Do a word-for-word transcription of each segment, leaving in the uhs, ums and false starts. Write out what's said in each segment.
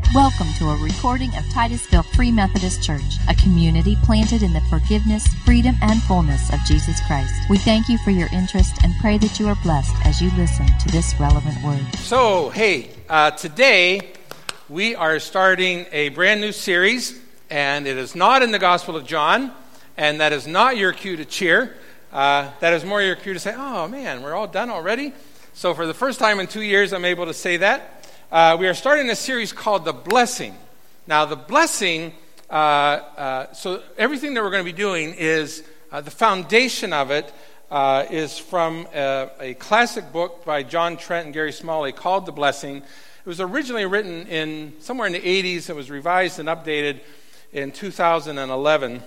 Welcome to a recording of Titusville Free Methodist Church, a community planted in the forgiveness, freedom, and fullness of Jesus Christ. We thank you for your interest and pray that you are blessed as you listen to this relevant word. So, hey, uh, today we are starting a brand new series, and it is not in the Gospel of John, and that is not your cue to cheer. Uh, that is more your cue to say, oh man, we're all done already? So for the first time in two years, I'm able to say that. Uh, we are starting a series called The Blessing. Now, the blessing, uh, uh, so everything that we're going to be doing is, uh, the foundation of it uh, is from a, a classic book by John Trent and Gary Smalley called The Blessing. It was originally written in somewhere in the eighties. It was revised and updated in two thousand eleven.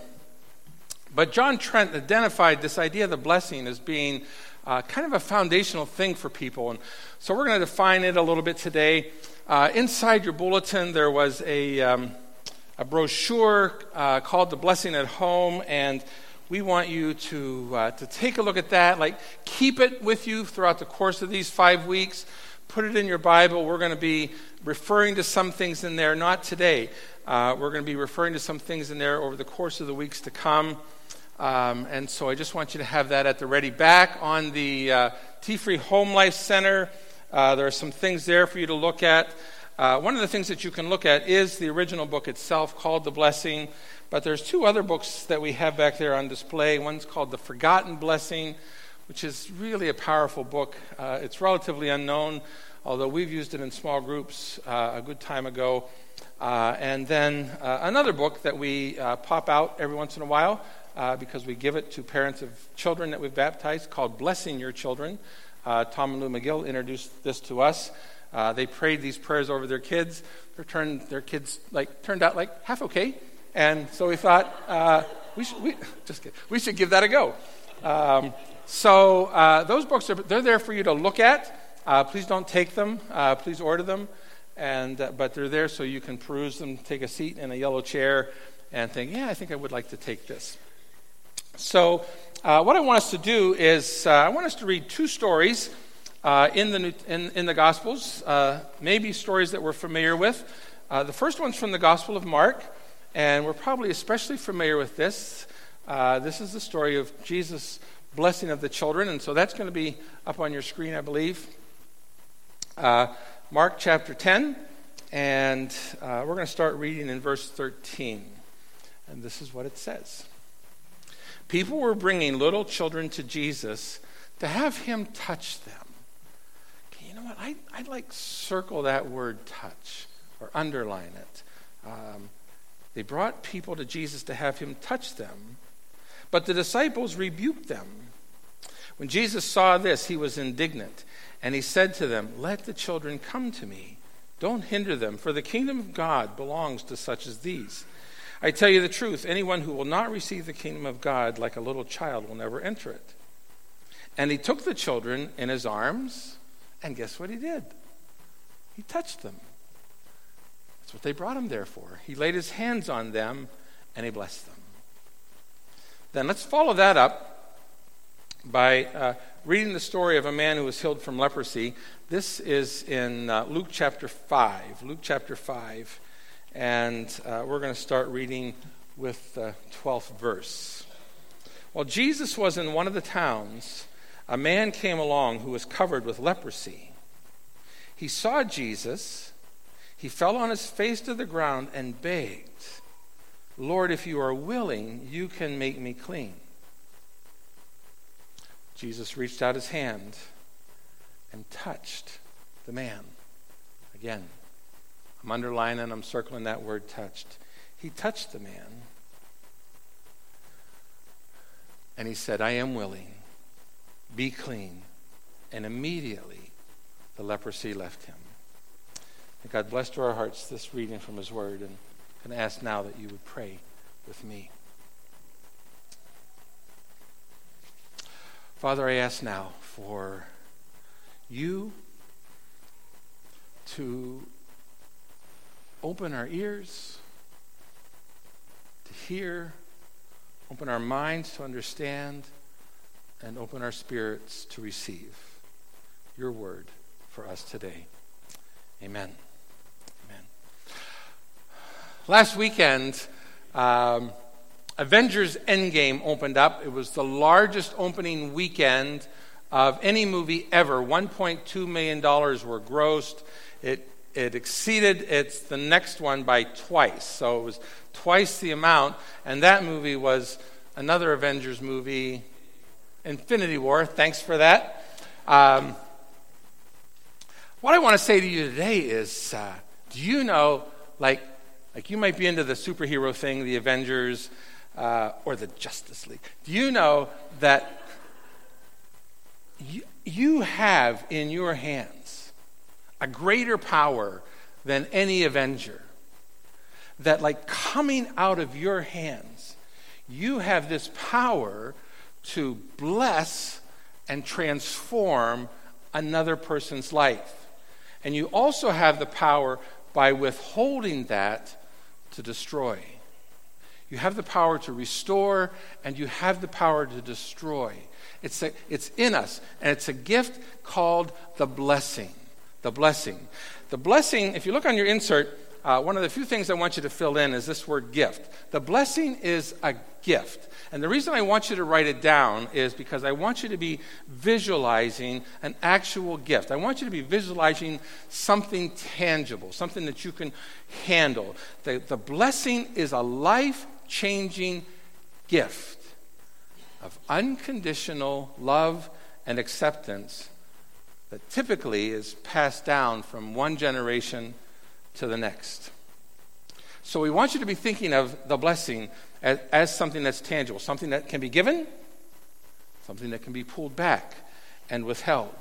But John Trent identified this idea of the blessing as being Uh, kind of a foundational thing for people. And so we're going to define it a little bit today. Uh, inside your bulletin, there was a, um, a brochure uh, called The Blessing at Home, and we want you to uh, to take a look at that. Like, keep it with you throughout the course of these five weeks. Put it in your Bible. We're going to be referring to some things in there, not today. Uh, we're going to be referring to some things in there over the course of the weeks to come. Um, and so I just want you to have that at the ready. Back on the uh, T-Free Home Life Center, uh, there are some things there for you to look at. Uh, one of the things that you can look at is the original book itself called The Blessing, but there's two other books that we have back there on display. One's called The Forgotten Blessing, which is really a powerful book. Uh, it's relatively unknown, although we've used it in small groups uh, a good time ago. Uh, and then uh, another book that we uh, pop out every once in a while, Uh, because we give it to parents of children that we've baptized, called Blessing Your Children. Uh, Tom and Lou McGill introduced this to us. Uh, they prayed these prayers over their kids. Their, turn, their kids like turned out like half okay, and so we thought uh, we should we, just kidding, we should give that a go. Um, so uh, those books are they're there for you to look at. Uh, please don't take them. Uh, please order them, and uh, but they're there so you can peruse them, take a seat in a yellow chair, and think, yeah, I think I would like to take this. So uh, what I want us to do is uh, I want us to read two stories uh, in the New, in, in the Gospels, uh, maybe stories that we're familiar with. Uh, the first one's from the Gospel of Mark, and we're probably especially familiar with this. Uh, this is the story of Jesus' blessing of the children, and so that's going to be up on your screen, I believe. Uh, Mark chapter ten, and uh, we're going to start reading in verse thirteen, and this is what it says. People were bringing little children to Jesus to have him touch them. Okay, you know what? I, I'd like circle that word touch or underline it. Um, they brought people to Jesus to have him touch them, but the disciples rebuked them. When Jesus saw this, he was indignant, and he said to them, "Let the children come to me. Don't hinder them, for the kingdom of God belongs to such as these. I tell you the truth, anyone who will not receive the kingdom of God like a little child will never enter it." And he took the children in his arms, and guess what he did? He touched them. That's what they brought him there for. He laid his hands on them, and he blessed them. Then let's follow that up by uh, reading the story of a man who was healed from leprosy. This is in uh, Luke chapter five. Luke chapter five. And uh, we're going to start reading with the twelfth verse. While Jesus was in one of the towns, a man came along who was covered with leprosy. He saw Jesus. He fell on his face to the ground and begged, "Lord, if you are willing, you can make me clean." Jesus reached out his hand and touched the man. Again, I'm underlining, I'm circling that word touched. He touched the man. And he said, "I am willing. Be clean." And immediately the leprosy left him. And God bless to our hearts this reading from his word. And I'm going to ask now that you would pray with me. Father, I ask now for you to open our ears to hear, open our minds to understand, and open our spirits to receive your word for us today. Amen. Amen. Last weekend, um, Avengers Endgame opened up. It was the largest opening weekend of any movie ever. one point two million dollars were grossed. It it exceeded its the next one by twice. So it was twice the amount. And that movie was another Avengers movie, Infinity War. Thanks for that. Um, what I want to say to you today is, uh, do you know, like, like you might be into the superhero thing, the Avengers, uh, or the Justice League. Do you know that you, you have in your hands a greater power than any Avenger? That, like, coming out of your hands, you have this power to bless and transform another person's life. And you also have the power, by withholding that, to destroy. You have the power to restore, and you have the power to destroy. It's a, it's in us, and it's a gift called the blessing. The blessing. The blessing, if you look on your insert, uh, one of the few things I want you to fill in is this word gift. The blessing is a gift. And the reason I want you to write it down is because I want you to be visualizing an actual gift. I want you to be visualizing something tangible, something that you can handle. The, the blessing is a life-changing gift of unconditional love and acceptance that typically is passed down from one generation to the next. So we want you to be thinking of the blessing as, as something that's tangible, something that can be given, something that can be pulled back and withheld.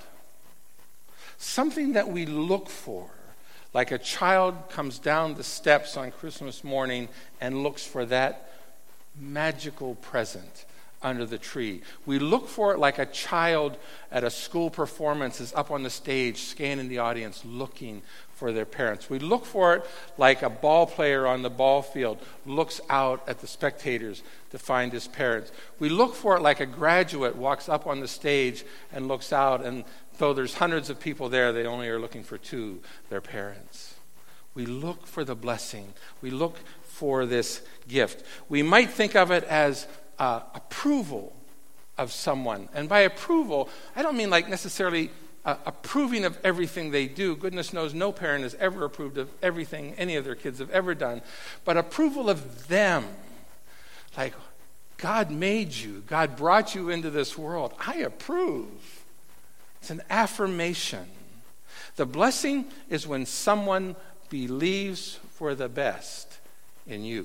Something that we look for, like a child comes down the steps on Christmas morning and looks for that magical present under the tree. We look for it like a child at a school performance is up on the stage, scanning the audience, looking for their parents. We look for it like a ball player on the ball field looks out at the spectators to find his parents. We look for it like a graduate walks up on the stage and looks out, and though there's hundreds of people there, they only are looking for two, their parents. We look for the blessing. We look for this gift. We might think of it as uh, approval of someone. And by approval, I don't mean like necessarily Uh, approving of everything they do. Goodness knows no parent has ever approved of everything any of their kids have ever done. But approval of them. Like, God made you. God brought you into this world. I approve. It's an affirmation. The blessing is when someone believes for the best in you.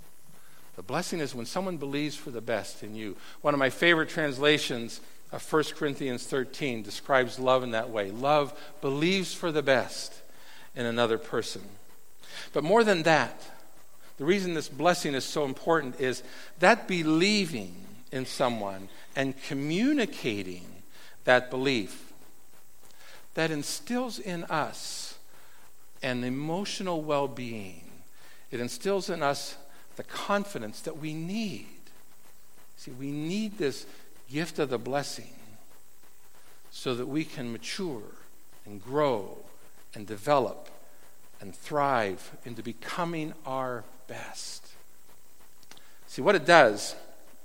The blessing is when someone believes for the best in you. One of my favorite translations of First Corinthians thirteen describes love in that way. Love believes for the best in another person. But more than that, the reason this blessing is so important is that believing in someone and communicating that belief, that instills in us an emotional well-being. It instills in us the confidence that we need. See, we need this gift of the blessing so that we can mature and grow and develop and thrive into becoming our best. See, what it does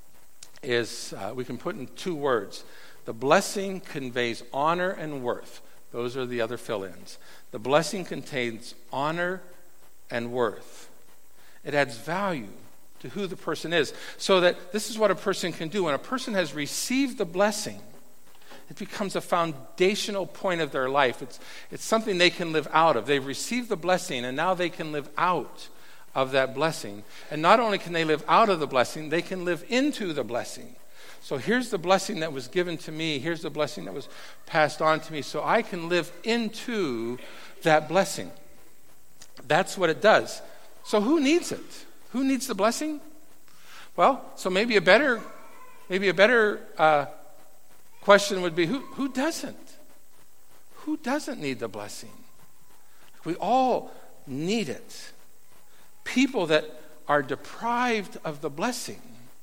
is uh, we can put in two words. The blessing conveys honor and worth. Those are the other fill-ins. The blessing contains honor and worth. It adds value to who the person is. So that this is what a person can do. When a person has received the blessing, it becomes a foundational point of their life. It's, it's something they can live out of. They've received the blessing, and now they can live out of that blessing. And not only can they live out of the blessing, they can live into the blessing. So here's the blessing that was given to me. Here's the blessing that was passed on to me. So I can live into that blessing. That's what it does. So who needs it? Who needs the blessing? Well, so maybe a better, maybe a better uh, question would be, who who doesn't? Who doesn't need the blessing? We all need it. People that are deprived of the blessing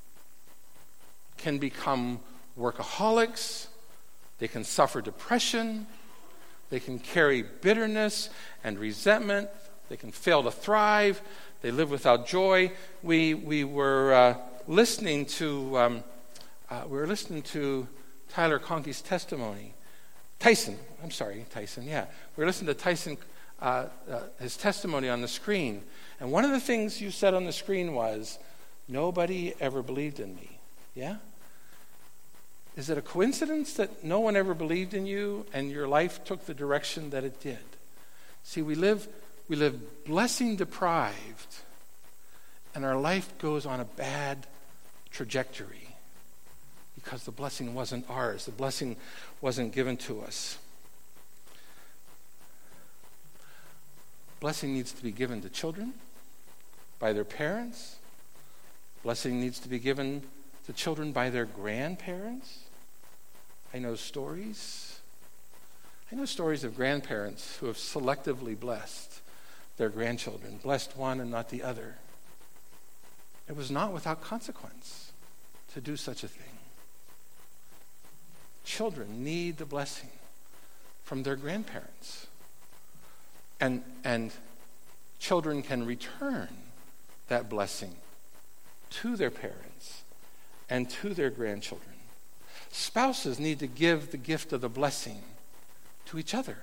can become workaholics. They can suffer depression. They can carry bitterness and resentment They can fail to thrive. They live without joy. We we were uh, listening to um, uh, we were listening to Tyler Conkey's testimony. Tyson, I'm sorry, Tyson. Yeah, we were listening to Tyson uh, uh, his testimony on the screen, and one of the things you said on the screen was, "Nobody ever believed in me." Yeah. Is it a coincidence that no one ever believed in you and your life took the direction that it did? See, we live we live blessing deprived, and our life goes on a bad trajectory because the blessing wasn't ours. The blessing wasn't given to us. Blessing needs to be given to children by their parents. Blessing needs to be given to children by their grandparents. I know stories. I know stories of grandparents who have selectively blessed their grandchildren, blessed one and not the other. It was not without consequence to do such a thing. Children need the blessing from their grandparents. And, and children can return that blessing to their parents and to their grandchildren. Spouses need to give the gift of the blessing to each other.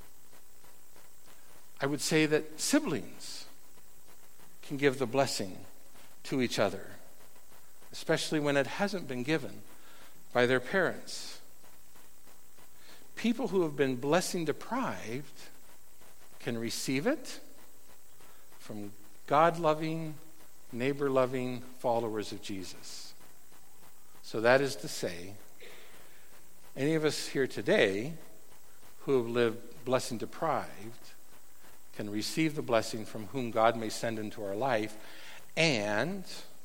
I would say that siblings can give the blessing to each other, especially when it hasn't been given by their parents. People who have been blessing deprived can receive it from God-loving, neighbor-loving followers of Jesus. So that is to say, any of us here today who have lived blessing deprived can receive the blessing from whom God may send into our life, and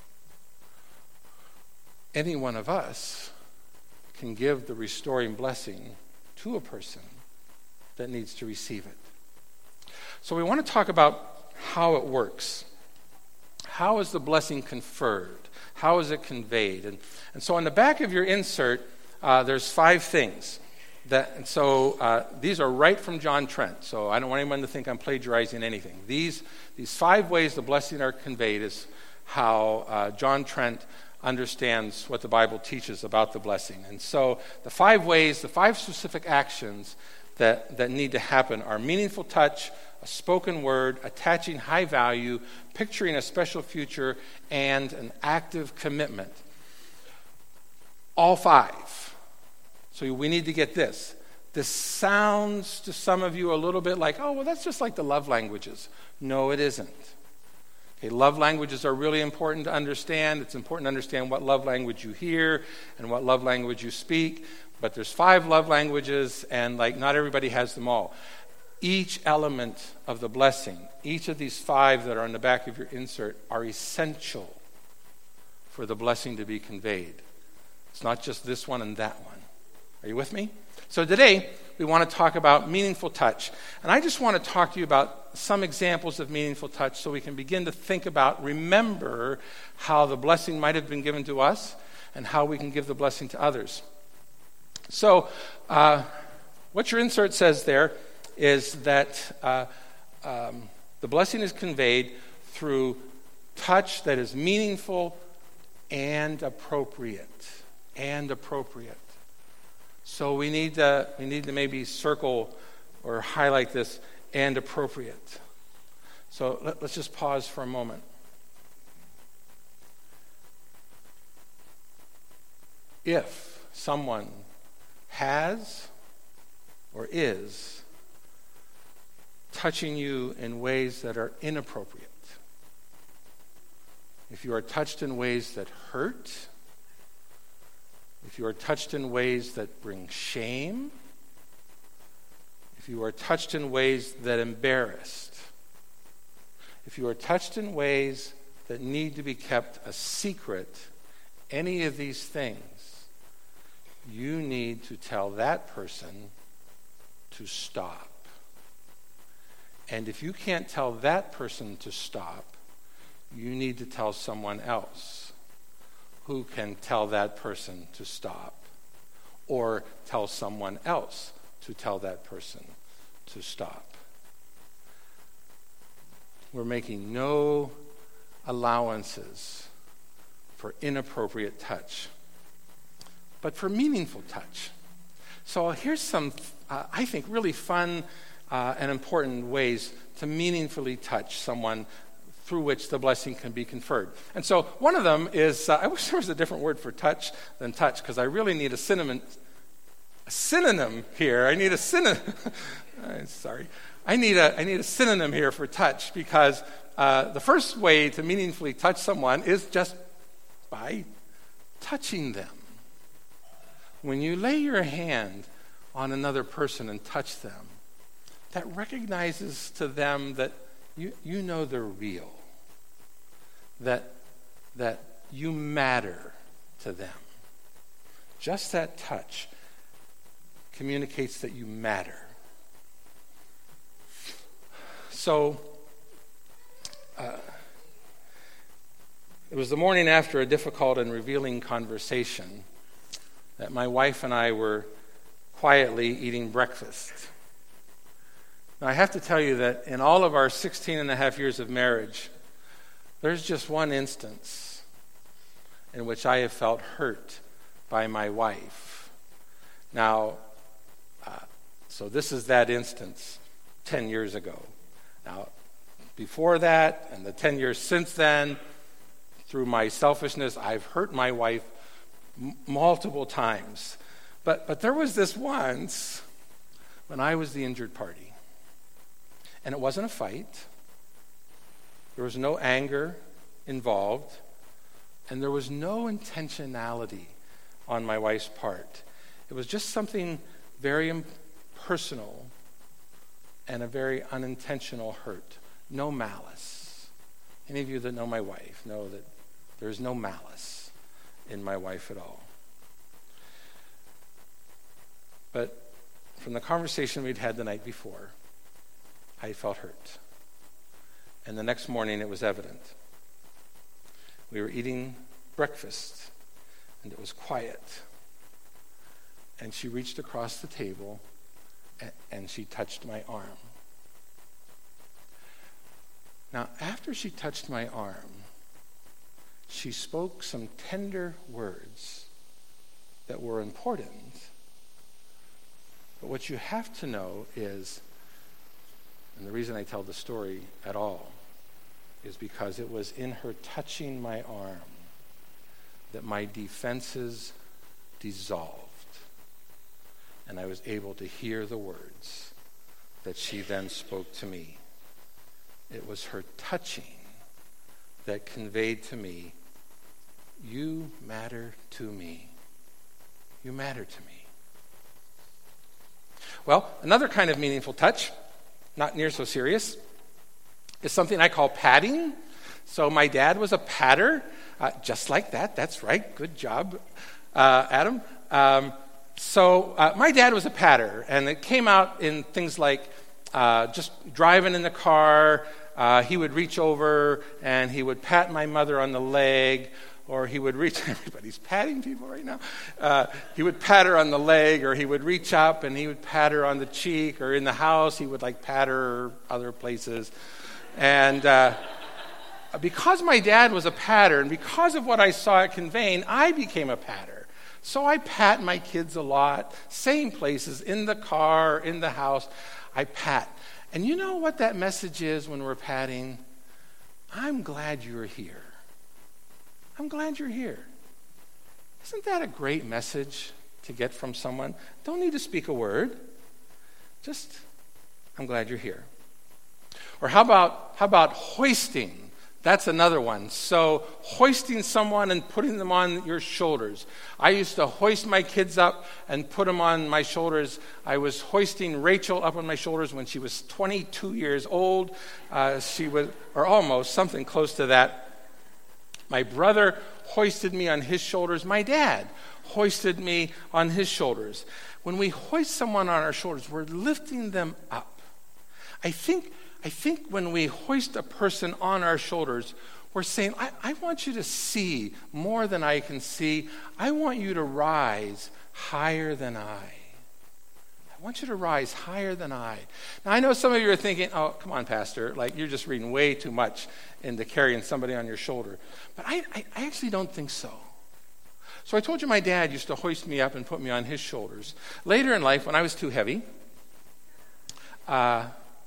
any one of us can give the restoring blessing to a person that needs to receive it. So we want to talk about how it works. How is the blessing conferred? How is it conveyed? And, and so on the back of your insert, uh, there's five things. That, and so uh, these are right from John Trent. So I don't want anyone to think I'm plagiarizing anything. These, these five ways the blessing are conveyed is how uh, John Trent understands what the Bible teaches about the blessing. And so the five ways, the five specific actions that, that need to happen are meaningful touch, a spoken word, attaching high value, picturing a special future, and an active commitment. All five. So we need to get this. This sounds to some of you a little bit like, oh, well, that's just like the love languages. No, it isn't. Okay, love languages are really important to understand. It's important to understand what love language you hear and what love language you speak. But there's five love languages, and like not everybody has them all. Each element of the blessing, each of these five that are on the back of your insert, are essential for the blessing to be conveyed. It's not just this one and that one. Are you with me? So today, we want to talk about meaningful touch. And I just want to talk to you about some examples of meaningful touch so we can begin to think about, remember how the blessing might have been given to us and how we can give the blessing to others. So, uh, what your insert says there is that uh, um, the blessing is conveyed through touch that is meaningful and appropriate. And appropriate. So we need to we need to maybe circle or highlight this, and appropriate. So let, let's just pause for a moment. If someone has or is touching you in ways that are inappropriate, if you are touched in ways that hurt, if you are touched in ways that bring shame, if you are touched in ways that embarrass, if you are touched in ways that need to be kept a secret, any of these things, you need to tell that person to stop. And if you can't tell that person to stop, you need to tell someone else who can tell that person to stop, or tell someone else to tell that person to stop. we're making no allowances for inappropriate touch, but for meaningful touch. So here's some, uh, I think, really fun uh, and important ways to meaningfully touch someone through which the blessing can be conferred. And so one of them is, uh, I wish there was a different word for touch than touch, because I really need a synonym, a synonym here. I need a synonym. Sorry. I need a, I need a synonym here for touch, because uh, the first way to meaningfully touch someone is just by touching them. When you lay your hand on another person and touch them, that recognizes to them that you, you know they're real, that, that you matter to them. Just that touch communicates that you matter. So, uh, it was the morning after a difficult and revealing conversation that my wife and I were quietly eating breakfast. Now, I have to tell you that in all of our sixteen and a half years of marriage, there's just one instance in which I have felt hurt by my wife. Now, uh, so this is that instance ten years ago. Now, before that and the ten years since then, through my selfishness, I've hurt my wife m- multiple times. But but there was this once when I was the injured party. And it wasn't a fight. There was no anger involved. And there was no intentionality on my wife's part. It was just something very personal and a very unintentional hurt. No malice. Any of you that know my wife know that there's no malice in my wife at all. But from the conversation we'd had the night before, I felt hurt. And the next morning it was evident. We were eating breakfast, and it was quiet. And she reached across the table, and, and she touched my arm. Now, after she touched my arm, she spoke some tender words that were important. But what you have to know is, and the reason I tell the story at all is because it was in her touching my arm that my defenses dissolved. And I was able to hear the words that she then spoke to me. It was her touching that conveyed to me, you matter to me. You matter to me. Well, another kind of meaningful touch, not near so serious, is something I call patting. So my dad was a patter, uh, just like that. That's right. Good job, uh, Adam. Um, so uh, my dad was a patter, and it came out in things like uh, just driving in the car. Uh, he would reach over and he would pat my mother on the leg, or he would reach, everybody's patting people right now. Uh, he would pat her on the leg, or he would reach up and he would pat her on the cheek, or in the house he would like pat her other places. And uh, because my dad was a patter, and because of what I saw it conveying, I became a patter. So I pat my kids a lot, same places, in the car, in the house, I pat. And you know what that message is when we're patting? I'm glad you're here. I'm glad you're here. Isn't that a great message to get from someone? Don't need to speak a word. Just, I'm glad you're here. Or how about how about hoisting? That's another one. So hoisting someone and putting them on your shoulders. I used to hoist my kids up and put them on my shoulders. I was hoisting Rachel up on my shoulders when she was twenty-two years old. Uh, she was, or almost, something close to that. My brother hoisted me on his shoulders. My dad hoisted me on his shoulders. When we hoist someone on our shoulders, we're lifting them up. I think I think when we hoist a person on our shoulders, we're saying, I, I want you to see more than I can see. I want you to rise higher than I. I I want you to rise higher than I. Now, I know some of you are thinking, oh, come on, Pastor, like you're just reading way too much into carrying somebody on your shoulder. But I, I, I actually don't think so. So I told you my dad used to hoist me up and put me on his shoulders. Later in life, when I was too heavy, uh,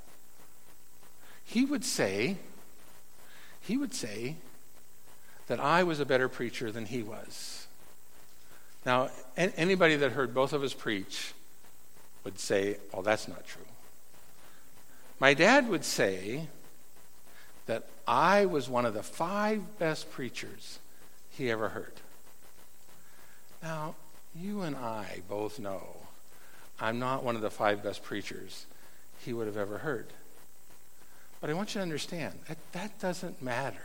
he would say, he would say that I was a better preacher than he was. Now, a- anybody that heard both of us preach would say, oh, that's not true. My dad would say that I was one of the five best preachers he ever heard. Now, you and I both know I'm not one of the five best preachers he would have ever heard. But I want you to understand, that, that doesn't matter.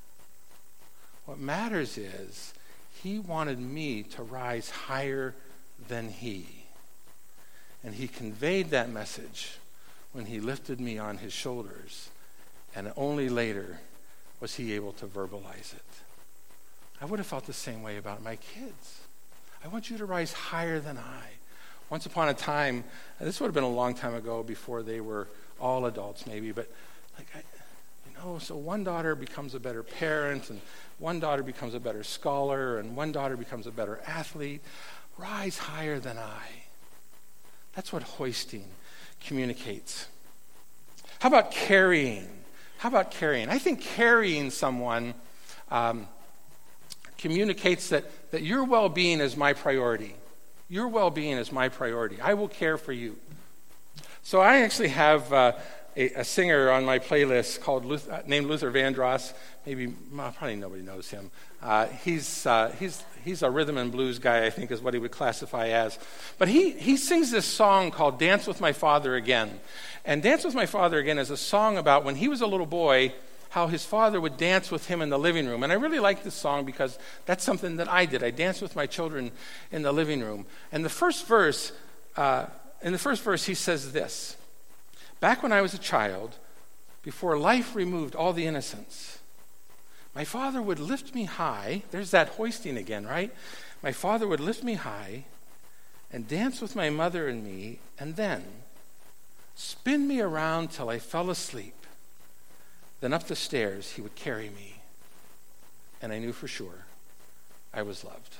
What matters is he wanted me to rise higher than he. And he conveyed that message when he lifted me on his shoulders, and only later was he able to verbalize it. I would have felt the same way about my kids. I want you to rise higher than I. Once upon a time, this would have been a long time ago before they were all adults maybe, but like I, you know, so one daughter becomes a better parent, and one daughter becomes a better scholar, and one daughter becomes a better athlete. Rise higher than I. That's what hoisting communicates. How about carrying? How about carrying? I think carrying someone um, communicates that, that your well-being is my priority. Your well-being is my priority. I will care for you. So I actually have uh, a, a singer on my playlist called Luther, named Luther Vandross. Maybe well, probably nobody knows him. Uh, he's uh, he's he's a rhythm and blues guy, I think, is what he would classify as. But he he sings this song called "Dance with My Father Again," and "Dance with My Father Again" is a song about when he was a little boy, how his father would dance with him in the living room. And I really like this song because that's something that I did. I danced with my children in the living room. And the first verse, uh, in the first verse, he says this: "Back when I was a child, before life removed all the innocence, my father would lift me high." There's that hoisting again, right? "My father would lift me high and dance with my mother and me, and then spin me around till I fell asleep. Then up the stairs he would carry me, and I knew for sure I was loved."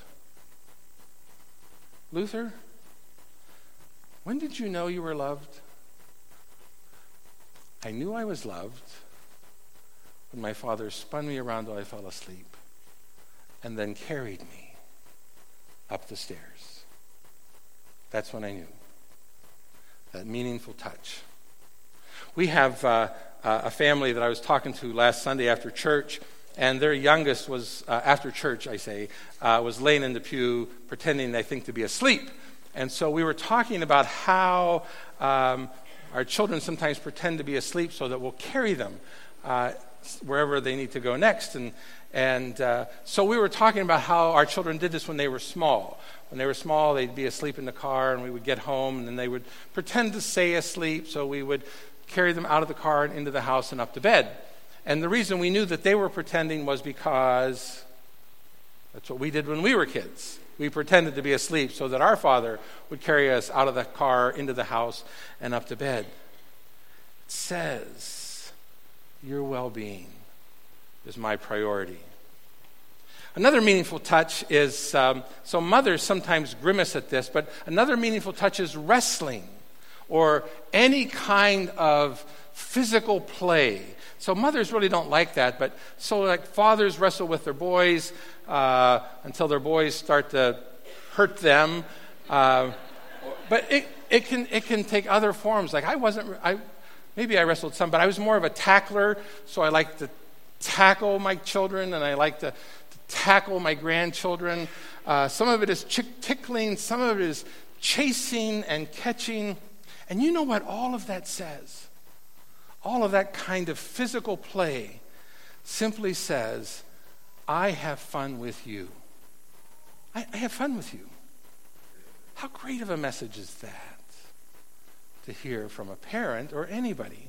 Luther, when did you know you were loved? I knew I was loved when my father spun me around till I fell asleep and then carried me up the stairs. That's when I knew. That meaningful touch. We have uh, uh, a family that I was talking to last Sunday after church, and their youngest was, uh, after church, I say, uh, was laying in the pew pretending, I think, to be asleep. And so we were talking about how um, our children sometimes pretend to be asleep so that we'll carry them uh, wherever they need to go next. And and uh, so we were talking about how our children did this when they were small. When they were small, they'd be asleep in the car, and we would get home, and then they would pretend to stay asleep, so we would carry them out of the car and into the house and up to bed. And the reason we knew that they were pretending was because that's what we did when we were kids. We pretended to be asleep so that our father would carry us out of the car, into the house, and up to bed. It says, your well-being is my priority. Another meaningful touch is, um, so mothers sometimes grimace at this, but another meaningful touch is wrestling or any kind of physical play. So mothers really don't like that, but so like fathers wrestle with their boys uh, until their boys start to hurt them. Uh, but it, it can it can take other forms. Like I wasn't, I maybe I wrestled some, but I was more of a tackler, so I like to tackle my children, and I like to, to tackle my grandchildren. Uh, some of it is chick- tickling, some of it is chasing and catching. And you know what all of that says? All of that kind of physical play simply says, I have fun with you. I, I have fun with you. How great of a message is that to hear from a parent or anybody?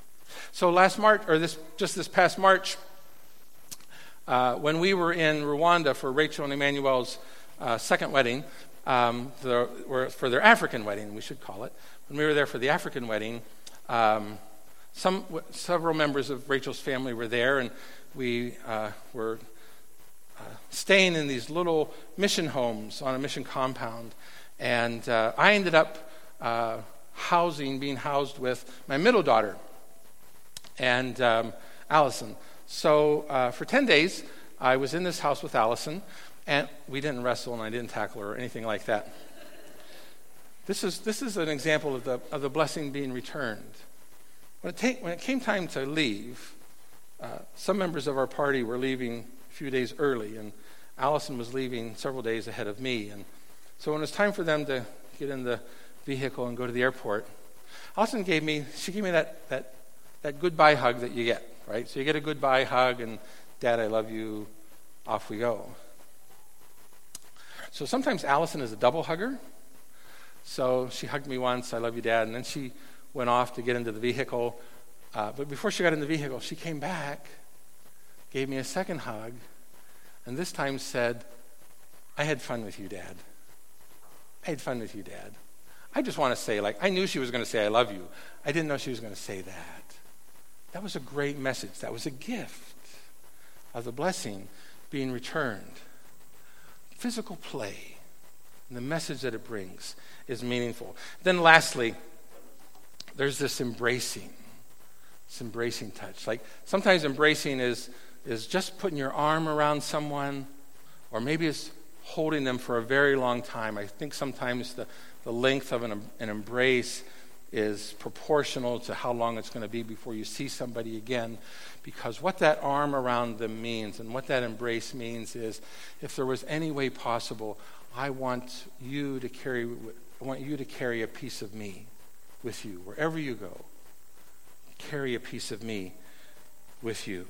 So last March, or this just this past March, uh, when we were in Rwanda for Rachel and Emmanuel's uh, second wedding, um, the, were for their African wedding, we should call it. When we were there for the African wedding, um, some several members of Rachel's family were there, and we uh, were uh, staying in these little mission homes on a mission compound. And uh, I ended up uh, housing, being housed with my middle daughter, and um, Allison. So uh, for ten days, I was in this house with Allison, and we didn't wrestle, and I didn't tackle her or anything like that. This is this is an example of the of the blessing being returned. When it, ta- when it came time to leave, uh, some members of our party were leaving a few days early, and Allison was leaving several days ahead of me. And so when it was time for them to get in the vehicle and go to the airport, Allison gave me she gave me that that that goodbye hug that you get, right? So you get a goodbye hug, and Dad, I love you. Off we go. So sometimes Allison is a double hugger. So she hugged me once, I love you, Dad, and then she went off to get into the vehicle. Uh, but before she got in the vehicle, she came back, gave me a second hug, and this time said, I had fun with you, Dad. I had fun with you, Dad. I just want to say, like, I knew she was going to say I love you. I didn't know she was going to say that. That was a great message. That was a gift of the blessing being returned. Physical play and the message that it brings is meaningful. Then lastly, there's this embracing, this embracing touch. Like sometimes embracing is, is just putting your arm around someone, or maybe it's holding them for a very long time. I think sometimes the, the length of an, an embrace is proportional to how long it's going to be before you see somebody again. Because what that arm around them means and what that embrace means is, if there was any way possible, I want you to carry, I want you to carry a piece of me with you. Wherever you go, carry a piece of me with you.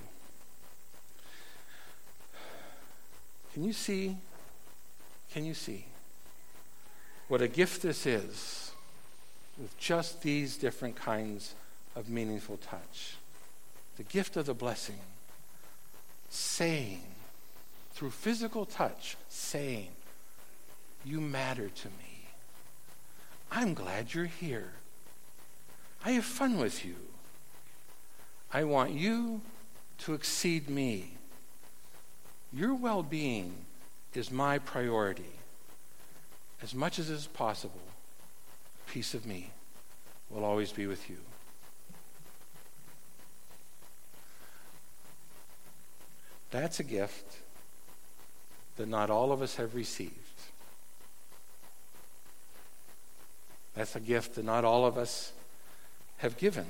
Can you see, can you see what a gift this is with just these different kinds of meaningful touch? The gift of the blessing, saying, through physical touch, saying, you matter to me. I'm glad you're here. I have fun with you. I want you to exceed me. Your well-being is my priority. As much as is possible, a piece of me will always be with you. That's a gift that not all of us have received. That's a gift that not all of us have given.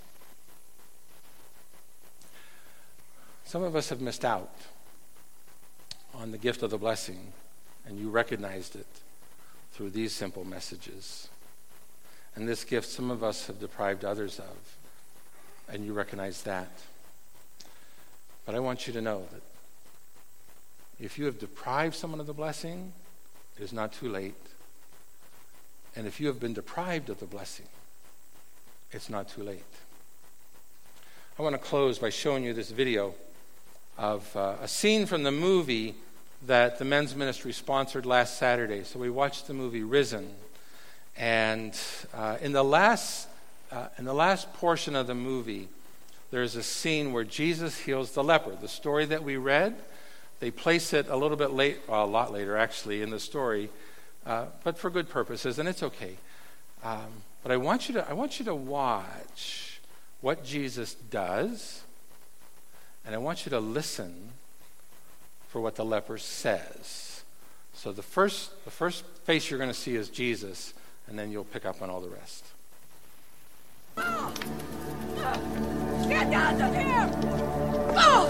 Some of us have missed out on the gift of the blessing, and you recognized it through these simple messages. And this gift some of us have deprived others of, and you recognize that. But I want you to know that if you have deprived someone of the blessing, it is not too late. And if you have been deprived of the blessing, it's not too late. I want to close by showing you this video of uh, a scene from the movie that the men's ministry sponsored last Saturday. So we watched the movie Risen. And uh, in the last uh, in the last portion of the movie, there's a scene where Jesus heals the leper. The story that we read, they place it a little bit late, well, a lot later actually in the story, uh, but for good purposes, and it's okay. Um, but I want you to I want you to watch what Jesus does, and I want you to listen for what the leper says. So the first the first face you're going to see is Jesus, and then you'll pick up on all the rest. Oh. Get down to here! Oh!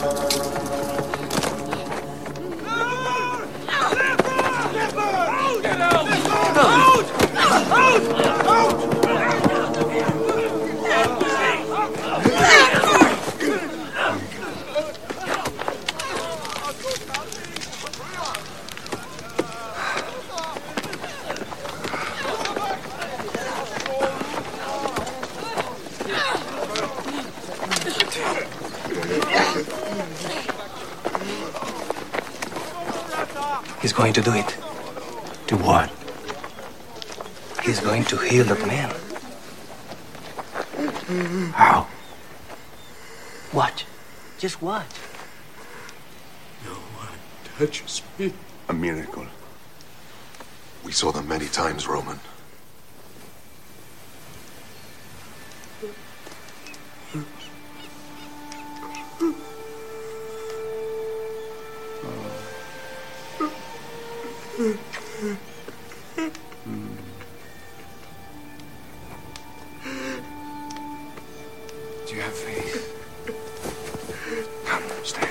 Get out! Out! Out! Out! He's going to do it. Do what? He's going to heal that man. How? Watch. Just watch. No one touches me. A miracle. We saw them many times, Roman. Do you have faith? Come, stand.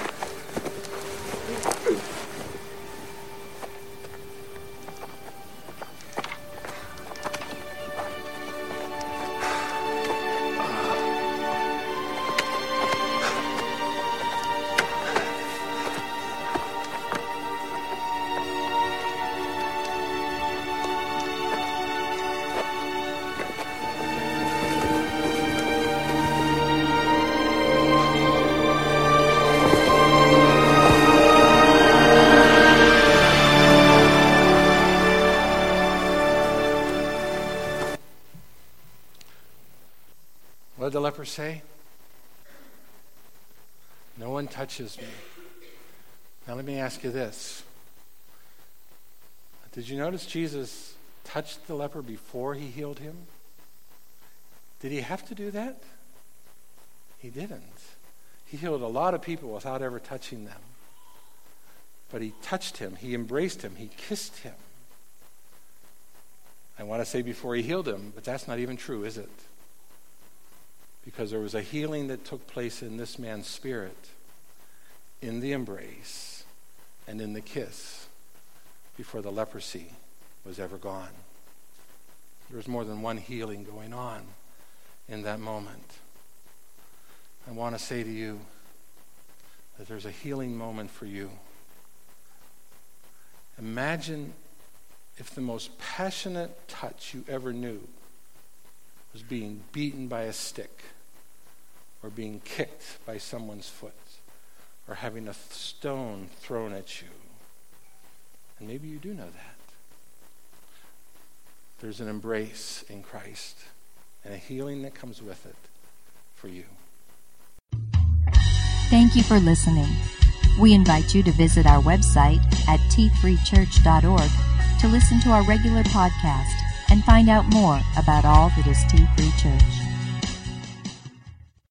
What did the leper say? No one touches me. Now let me ask you this. Did you notice Jesus touched the leper before he healed him? Did he have to do that? He didn't. He healed a lot of people without ever touching them. But he touched him. He embraced him. He kissed him. I want to say before he healed him, but that's not even true, is it? Because there was a healing that took place in this man's spirit, in the embrace and in the kiss, before the leprosy was ever gone. There was more than one healing going on in that moment. I want to say to you that there's a healing moment for you. Imagine if the most passionate touch you ever knew was being beaten by a stick, or being kicked by someone's foot, or having a stone thrown at you. And maybe you do know that. There's an embrace in Christ and a healing that comes with it for you. Thank you for listening. We invite you to visit our website at t three church dot org to listen to our regular podcast and find out more about all that is T three Church.